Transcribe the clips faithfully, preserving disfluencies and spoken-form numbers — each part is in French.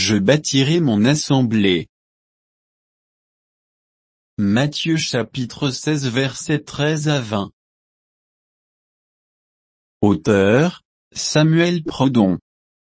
je bâtirai mon assemblée. Matthieu chapitre seize versets treize à vingt. Auteur, Samuel Prodon.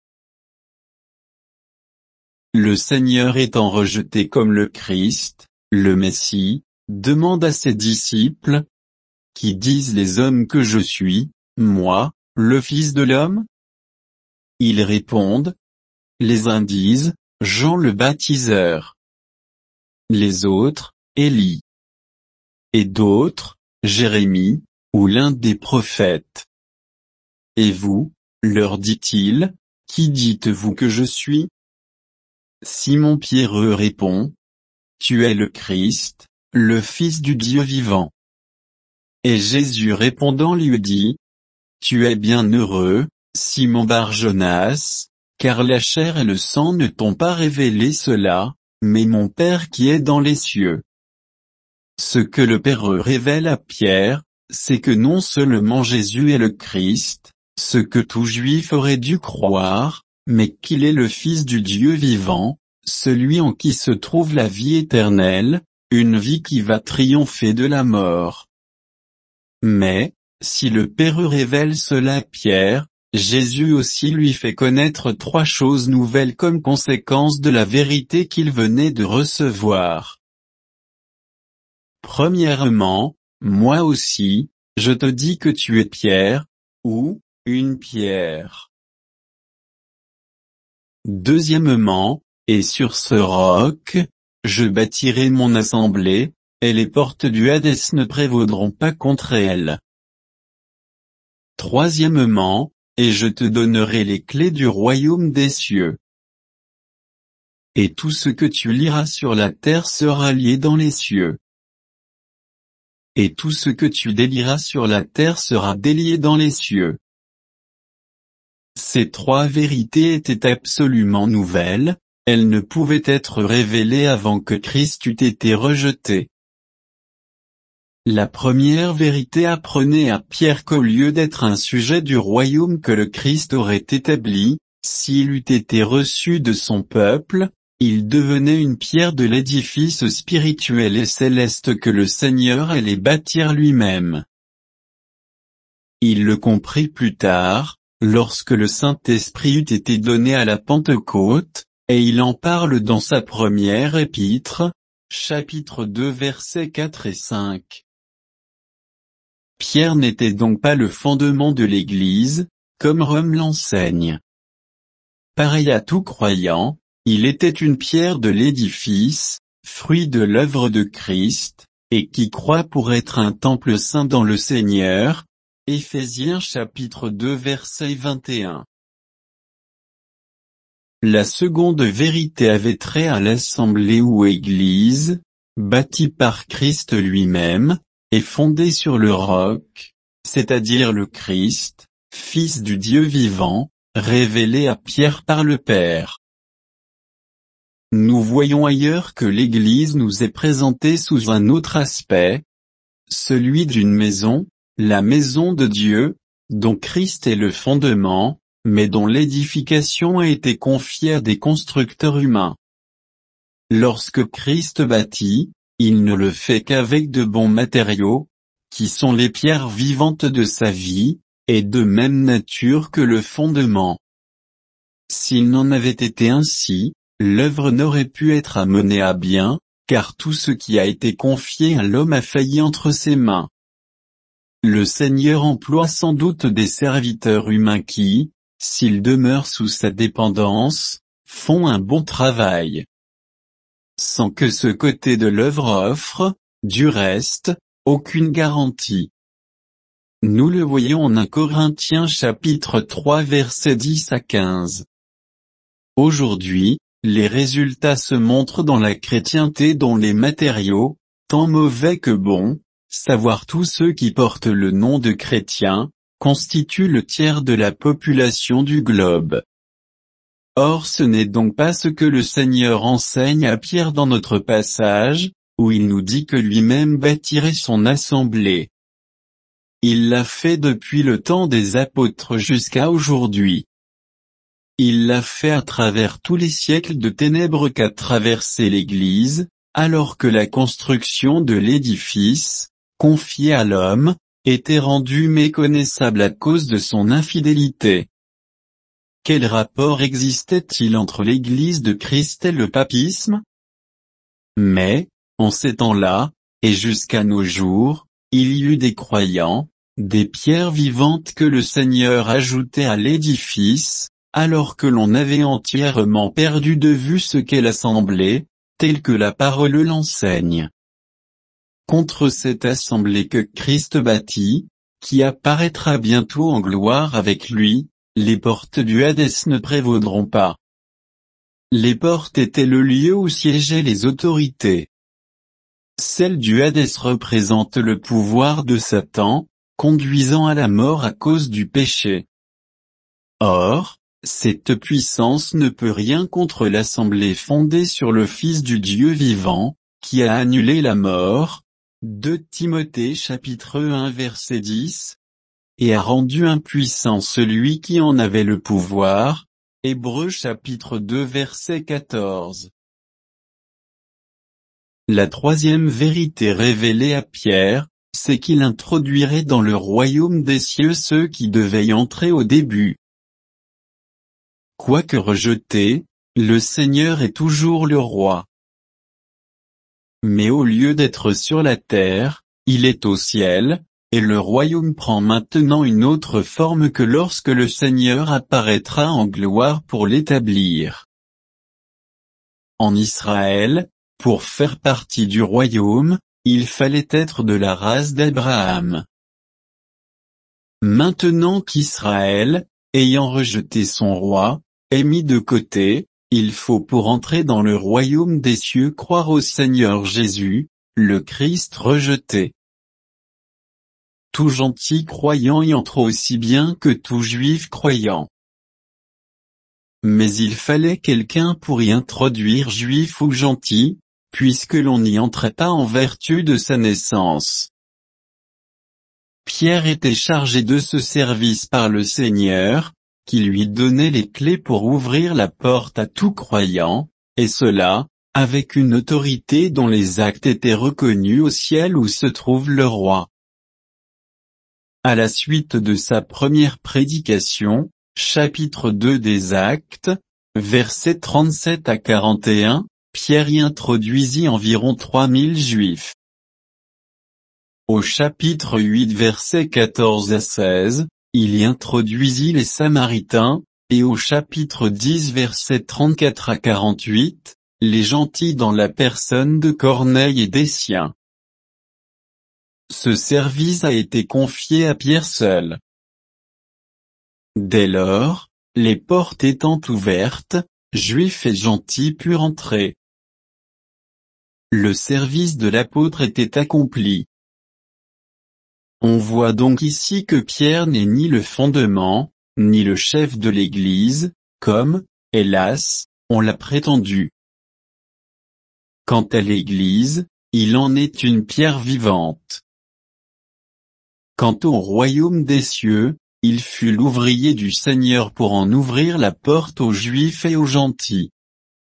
Le Seigneur étant rejeté comme le Christ, le Messie, demande à ses disciples: Qui disent les hommes que je suis, moi, le Fils de l'homme? Ils répondent: Les uns disent, Jean le baptiseur. Les autres, Élie. Et d'autres, Jérémie, ou l'un des prophètes. Et vous, leur dit-il, qui dites-vous que je suis? Simon-Pierre répond: Tu es le Christ, le Fils du Dieu vivant. Et Jésus répondant lui dit: Tu es bien heureux, Simon Bar-Jonas, car la chair et le sang ne t'ont pas révélé cela, mais mon Père qui est dans les cieux. Ce que le Père révèle à Pierre, c'est que non seulement Jésus est le Christ, ce que tout juif aurait dû croire, mais qu'il est le Fils du Dieu vivant, celui en qui se trouve la vie éternelle, une vie qui va triompher de la mort. Mais, si le Père révèle cela à Pierre, Jésus aussi lui fait connaître trois choses nouvelles comme conséquence de la vérité qu'il venait de recevoir. Premièrement, moi aussi, je te dis que tu es Pierre, ou, une pierre. Deuxièmement, et sur ce roc, je bâtirai mon assemblée, et les portes du Hadès ne prévaudront pas contre elle. Troisièmement, et je te donnerai les clés du royaume des cieux. Et tout ce que tu liras sur la terre sera lié dans les cieux. Et tout ce que tu délieras sur la terre sera délié dans les cieux. Ces trois vérités étaient absolument nouvelles, elles ne pouvaient être révélées avant que Christ eût été rejeté. La première vérité apprenait à Pierre qu'au lieu d'être un sujet du royaume que le Christ aurait établi, s'il eût été reçu de son peuple, il devenait une pierre de l'édifice spirituel et céleste que le Seigneur allait bâtir lui-même. Il le comprit plus tard, lorsque le Saint-Esprit eut été donné à la Pentecôte, et il en parle dans sa première épître, chapitre deux versets quatre et cinq. Pierre n'était donc pas le fondement de l'Église, comme Rome l'enseigne. Pareil à tout croyant, il était une pierre de l'édifice, fruit de l'œuvre de Christ, et qui croit pour être un temple saint dans le Seigneur. Éphésiens chapitre deux verset vingt et un. La seconde vérité avait trait à l'assemblée ou Église, bâtie par Christ lui-même, et fondée sur le roc, c'est-à-dire le Christ, Fils du Dieu vivant, révélé à Pierre par le Père. Nous voyons ailleurs que l'Église nous est présentée sous un autre aspect, celui d'une maison, la maison de Dieu, dont Christ est le fondement, mais dont l'édification a été confiée à des constructeurs humains. Lorsque Christ bâtit, il ne le fait qu'avec de bons matériaux, qui sont les pierres vivantes de sa vie, et de même nature que le fondement. S'il n'en avait été ainsi, l'œuvre n'aurait pu être amenée à bien, car tout ce qui a été confié à l'homme a failli entre ses mains. Le Seigneur emploie sans doute des serviteurs humains qui, s'ils demeurent sous sa dépendance, font un bon travail. Sans que ce côté de l'œuvre offre, du reste, aucune garantie. Nous le voyons en un Corinthiens chapitre trois versets dix à quinze. Aujourd'hui, les résultats se montrent dans la chrétienté dont les matériaux, tant mauvais que bons, savoir tous ceux qui portent le nom de chrétiens, constituent le tiers de la population du globe. Or ce n'est donc pas ce que le Seigneur enseigne à Pierre dans notre passage, où il nous dit que lui-même bâtirait son assemblée. Il l'a fait depuis le temps des apôtres jusqu'à aujourd'hui. il l'a fait à travers tous les siècles de ténèbres qu'a traversé l'Église, alors que la construction de l'édifice, confiée à l'homme, était rendue méconnaissable à cause de son infidélité. Quel rapport existait-il entre l'Église de Christ et le papisme? Mais, en ces temps-là, et jusqu'à nos jours, il y eut des croyants, des pierres vivantes que le Seigneur ajoutait à l'édifice, alors que l'on avait entièrement perdu de vue ce qu'est l'assemblée, tel que la parole l'enseigne. Contre cette assemblée que Christ bâtit, qui apparaîtra bientôt en gloire avec lui, les portes du Hadès ne prévaudront pas. Les portes étaient le lieu où siégeaient les autorités. Celle du Hadès représente le pouvoir de Satan, conduisant à la mort à cause du péché. Or, cette puissance ne peut rien contre l'assemblée fondée sur le Fils du Dieu vivant, qui a annulé la mort, deux Timothée chapitre un verset dix, et a rendu impuissant celui qui en avait le pouvoir, Hébreux chapitre deux verset quatorze. La troisième vérité révélée à Pierre, c'est qu'il introduirait dans le royaume des cieux ceux qui devaient y entrer au début. Quoique rejeté, le Seigneur est toujours le roi. Mais au lieu d'être sur la terre, il est au ciel, et le royaume prend maintenant une autre forme que lorsque le Seigneur apparaîtra en gloire pour l'établir. En Israël, pour faire partie du royaume, il fallait être de la race d'Abraham. Maintenant qu'Israël, ayant rejeté son roi, est mis de côté, il faut pour entrer dans le royaume des cieux croire au Seigneur Jésus, le Christ rejeté. Tout gentil croyant y entre aussi bien que tout juif croyant. Mais il fallait quelqu'un pour y introduire juif ou gentil, puisque l'on n'y entrait pas en vertu de sa naissance. Pierre était chargé de ce service par le Seigneur, qui lui donnait les clés pour ouvrir la porte à tout croyant, et cela, avec une autorité dont les actes étaient reconnus au ciel où se trouve le roi. À la suite de sa première prédication, chapitre deux des Actes, versets trente-sept à quarante et un, Pierre y introduisit environ trois mille juifs. Au chapitre huit versets quatorze à seize, il y introduisit les Samaritains, et au chapitre dix versets trente-quatre à quarante-huit, les gentils dans la personne de Corneille et des siens. Ce service a été confié à Pierre seul. Dès lors, les portes étant ouvertes, juifs et gentils purent entrer. Le service de l'apôtre était accompli. On voit donc ici que Pierre n'est ni le fondement, ni le chef de l'Église, comme, hélas, on l'a prétendu. Quant à l'Église, il en est une pierre vivante. Quant au royaume des cieux, il fut l'ouvrier du Seigneur pour en ouvrir la porte aux Juifs et aux gentils.